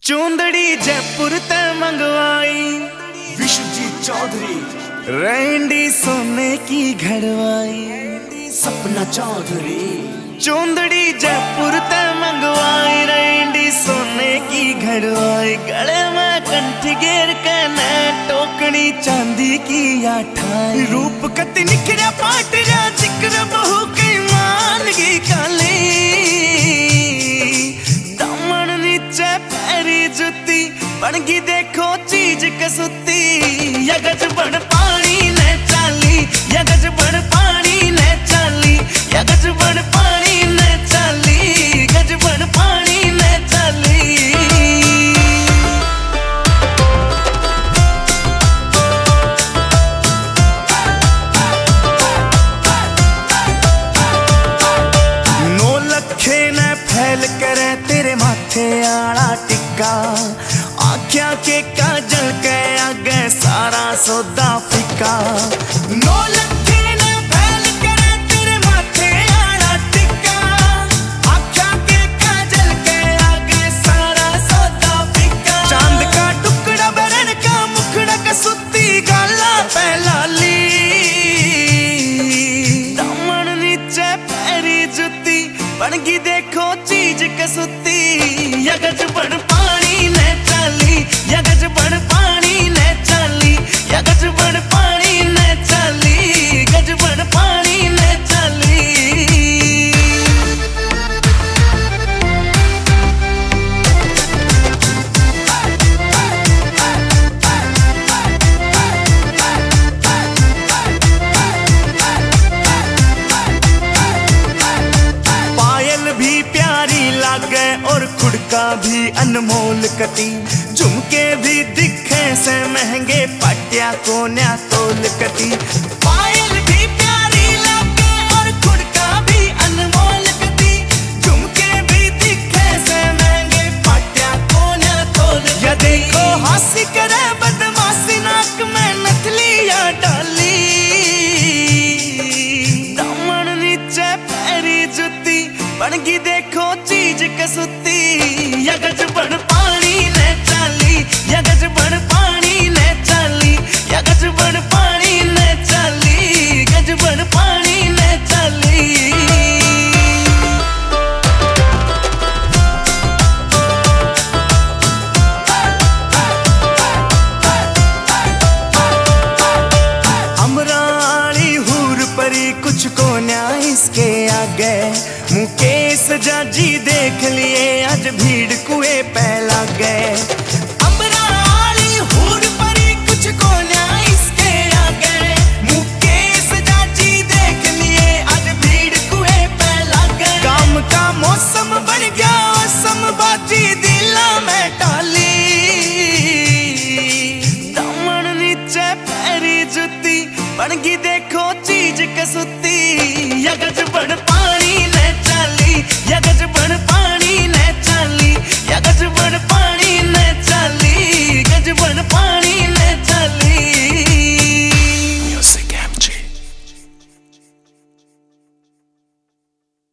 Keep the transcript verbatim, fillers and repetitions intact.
चूंदड़ी जयपुर ते मंगवाई विश्वजीत चौधरी, रैंडी सोने की घड़वाई सपना चौधरी। चूंदड़ी जयपुर ते मंगवाई रैंडी सोने की घड़वाई, गले में कंठी घेर के न टोकनी चांदी की आठाई, रूप कति निखरा पाट जा जिक्र बहु की मान की काली, दामन नीचे पैरी जुती बनगी देखो चीज कसुती, यगज बड़ पानी ने चाली, यगज बड़ पानी ने चाली, यगज बड़ पानी ने चाली, गज बड़ पानी ने चाली। नौ लखे ने फैल करे तेरे माथे आला टिक्का, आख्या के काजल के आगे सारा सौदा फिका। नौ लखे ने फैल करे तेरे माथे आला टिक्का, आख्या के काजल के आगे सारा सौदा फिका। चांद का टुकड़ा बरन का मुखड़ा कसुती गाला पहलाली, दामन नीचे पैरी जुती बनगी देखो चीज कसुती, यगज बड़ पानी ने चाली, यगज बड़ पानी ने चाली, यगज बड़ पानी ने चाली, गज बड़ पानी ने चाली। पायल भी प्यारी लागे और खुड़का भी अनमोल कती, झुमके भी दिखे से महंगे पटिया को न्या तोल कती। पायल भी प्यारी लागे और खुड़का भी अनमोल कती, झुमके भी दिखे से महंगे पटिया को न्या तोल कती। या देखो हंसी करे बदमाशी नाक में नथलिया डाली, दामन नीचे पैरी जुती बनगी देखो चीज कसुती, यगज बड़ पानी ने चाली, यगज बड़ पानी ने चाली, यगज बड़ पानी ने चाली, गज बड़ पानी ने चाली। अमराली हूर परी कुछ को न्याय इसके आगे, मुकेश जाजी देख लिए आज भीड़ कुएं पे लग गए। अमराली हूर परी कुछ को न्याय इसके आगे, मुकेश जाजी देख लिए आज भीड़ कुएं पे लग गए। काम का मौसम बन गया समबाजी दिला में टाली, दामन नीचे पैरी जुती बनगी देखो चीज कसुती, यगज बड़ पानी ने चाली, यगज बड़